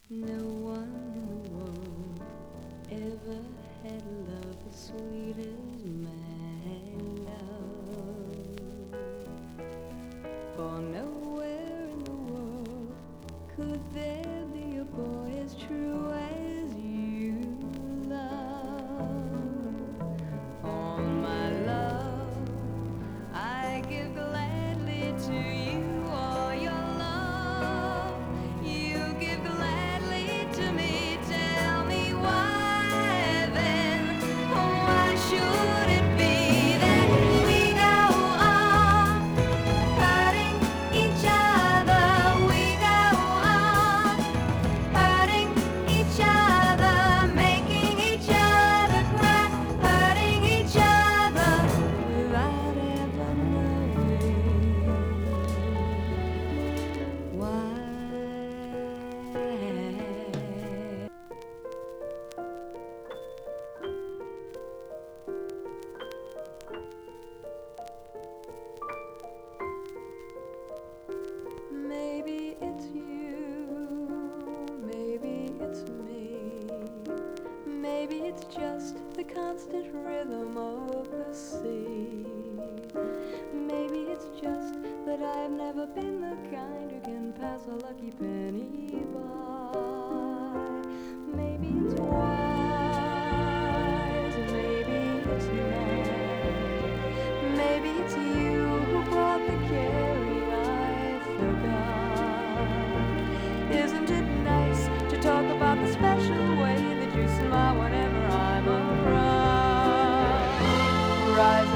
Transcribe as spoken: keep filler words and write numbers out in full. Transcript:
No one in the world ever had love as sweet as my love. For nowhere in the world could there be a boy as true as you love. All my love I give gladly to you. All your love you give gladly to me. Tell me why then, why should it be that we go on hurting each other? We go on hurting each other, making each other cry, hurting each other without ever knowing why. Maybe it's you, maybe it's me, maybe it's just the constant rhythm of the sea. Maybe it's just that I've never been the kind who can pass a lucky penny by. Maybe it's wise, maybe it's not. Maybe it's you who brought the caring I forgot. Isn't it nice to talk about the special way that you smile whenever I'm around? Rise